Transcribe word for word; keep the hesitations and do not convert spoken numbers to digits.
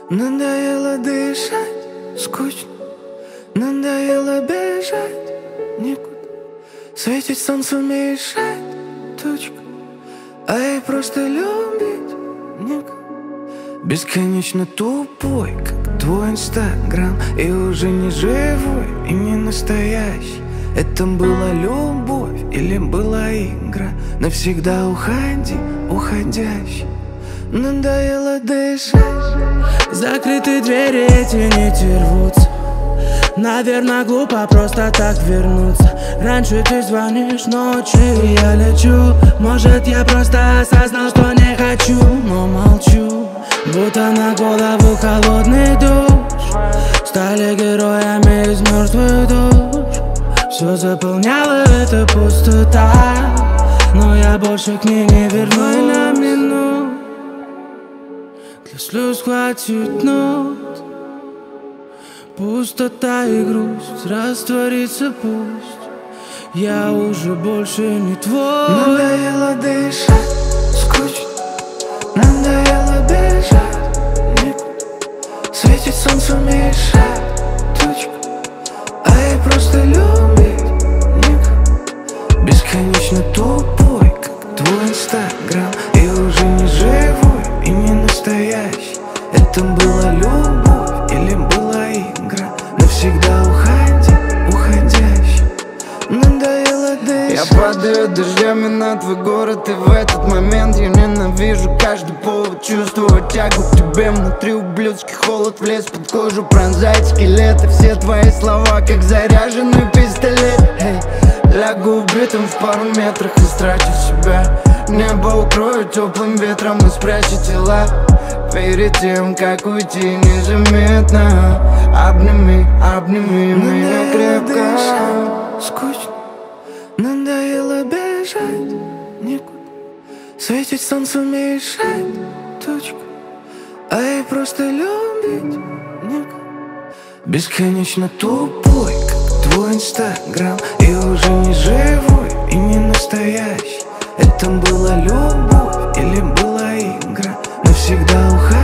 Надоело дышать, скучно. Надоело бежать никуда. Светить солнцу мешает тучка, а ей просто любить некого. Бесконечно тупой, как твой инстаграм, и уже не живой и не настоящий. Это была любовь или была игра? Навсегда уходи, уходящий. Надоело дышать. Закрытые двери, эти нити рвутся. Наверное, глупо просто так вернуться. Раньше ты звонишь ночью, и я лечу. Может, я просто осознал, что не хочу, но молчу. Будто на голову холодный душ. Стали героями из мертвых душ. Все заполняла эта пустота, но я больше к ней не вернусь на минут. Для слез хватит нот. Пустота и грусть растворится пусть. Я уже больше не твой. Надоело дышать, скучно. Надоело бежать никуда. Светить солнцу мешает тучка, а ей просто любить некого. Бесконечно тупой, как твой инстаграм, и уже не живой и не настоящий. Это была любовь или была игра? Навсегда уходи, уходящий. Надоело дышать. Я падаю дождями на твой город, и в этот момент я ненавижу каждый повод чувствовать тягу к тебе. Внутри ублюдский холод влез под кожу, пронзает скелет. И все твои слова, как заряженный пистолет. Эй, лягу убитым в пару метрах, истратив себя. Небо укрою теплым ветром и спрячу тела. Перед тем, как уйти незаметно, обними, обними меня крепко. Скучно. Надоело бежать никуда. Светить солнцу мешает тучка, а ей просто любить некого. Бесконечно тупой, как твой инстаграм, и уже не живой и не настоящий. Это была любовь или была игра? Навсегда уходи.